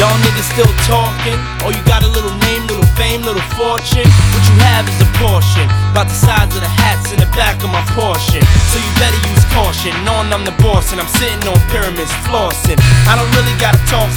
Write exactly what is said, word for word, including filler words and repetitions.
Y'all niggas still talking? Oh, you got a little name, little fame, little fortune? What you have is a portion, about the size of the hats in the back of my Porsche. So you better use caution, knowing I'm the boss and I'm sitting on pyramids flossing. I don't really gotta talk